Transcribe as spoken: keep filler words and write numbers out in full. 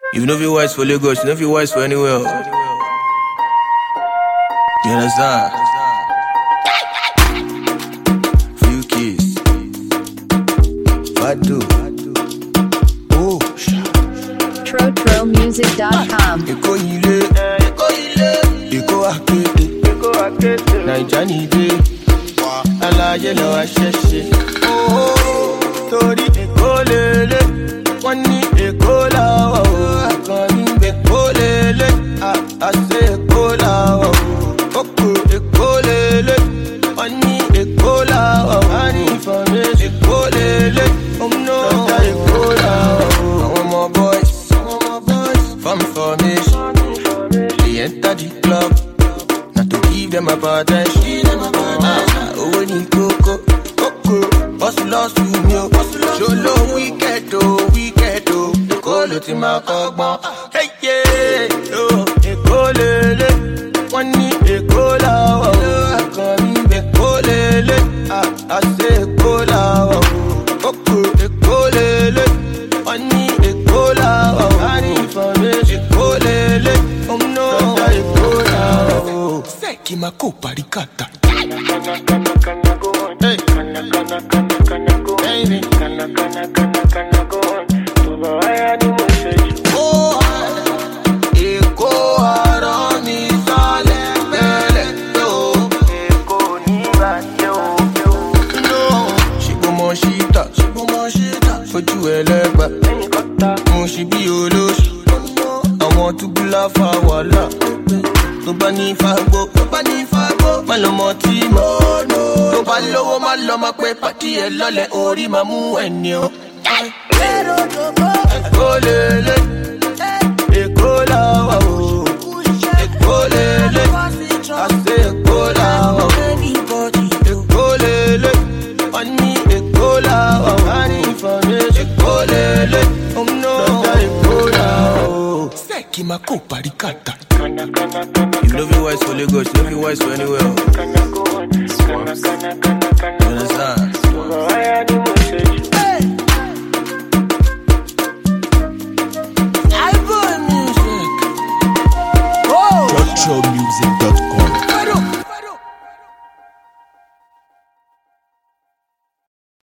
You know if you wise for Lagos, you know if you wise for anywhere. You understand? Few keys. Fado. Oh, tro tro music dot com. Eko ile, Eko ile, Eko akete, Eko akete. Naija ni de, alaye lo wa ṣẹṣẹ. Oh, torí Eko lele, wọ́n ní Eko lawa o. Akọni Eko lele, a ṣe Eko lawa o. Oko Eko lele, wọ́n ní Eko lawa o. Ani information Eko lele, omno Eko lawa o. Àwọn ọmọ boys, from information, they enter the club. Not to give them a attention. Ah, oh, ni coco, coco, hustle, hustle, me, show low wicked, oh, wicked, oh. Call it in my cogbon. Hey, yeah, oh, Eko lele, one ni Eko lawa, oh, come in Eko lele, ah, I say Eko lawa, coco, Eko lele, one ni Eko lawa, I need information, Eko lele, oh no, Eko lawa, oh, Seki mako parikata. Hey, baby, oh, Eko haro mi sale pele, oh, Eko ni bate o, no, shibo mo shita, shibo mo shita, fojú ẹlẹ́gbà, mo ṣe bí olóṣù, àwọn túbúlá fa wàhálà, tó bá ní fagbó, tó bá ní fagbó, má lọ mọ tí mo, tó bá lówó má lọ mọ pé pàtí ẹ lọ́lẹ̀ orí máa mú ẹni o. Eko lele, Eko lawa o, Eko lele, I say Eko lawa o, Eko lele, oni Eko lawa o, ani information Eko lele, oh no, Eko lawa o, Seki mako parikata. You love your wise for Lagos, you love your wise for anywhere. You understand? tro tro music dot com.